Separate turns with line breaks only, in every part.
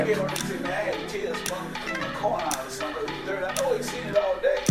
Get on this thing, man. I had to tell someone in the corner or something. I know he seen it all day.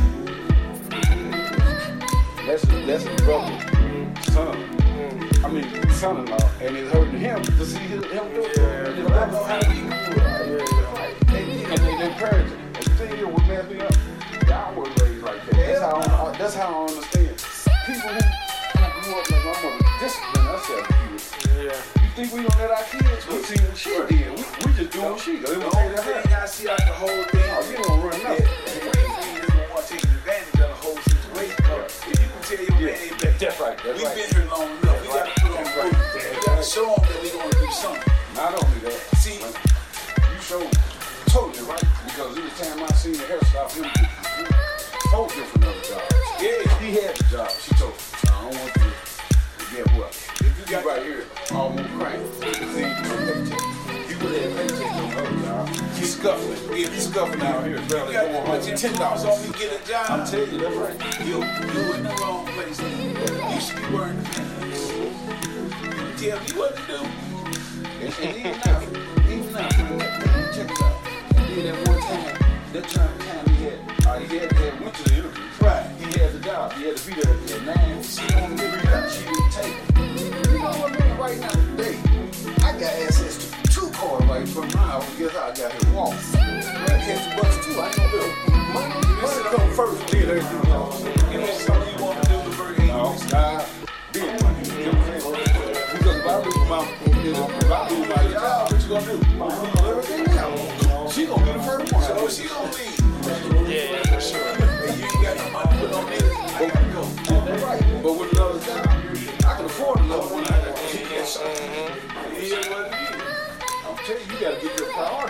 That's his brother, son. I mean, son-in-law, and it's hurting him to see him do it.
I know how he do it.
And they encourage him. And the thing here, what messed me up, y'all were raised like that. That's how I understand. People who grew up like my mother discipline ourselves.
Yeah.
You think we don't let our kids go see what she did? We just do what she does.
The only thing I see out the whole thing,
Oh, you don't run nothing.
the main thing is gonna want to take advantage of the whole situation. If you can tell your man, hey, baby,
That's right.
we've been here long enough. We got to put on proof. We got to show them that we're going to do something.
Not only that,
See,
you showed totally right, because every time I seen the hairstyle, him told him for another job.
yeah,
He had the job. She told him, I don't want you to get what? If you got right here, almost crying, you would have paycheck on the other job. He's scuffling. He's scuffling out here.
you got to put your $10 on me, get a job.
I'm telling you, that's right.
You in the wrong place. You should be wearing the pants. You tell me what to do.
And even now, check it out. And then that one time, that time he had went to the interview.
Right.
He had the job. He had to be there at 9. She don't get it up. She didn't take it. You know what, man? Right now today, I got access to 2 cars right from my house. Guess how I got here walk. I catch the bus too. I ain't gonna do it. Money come first. Then everything else.
And it's something you want to do to bring
No, then money. You know what I'm saying? Because if I lose my job, what you gonna do? Everything else. She gonna be the first one.
So she gonna leave.
Yeah, for sure.
And you ain't got no money to put on this. I gotta go.
Right. But with another job, I can afford another one. I got to keep that something.
It is what it is.
I'm telling you, you gotta get your priority.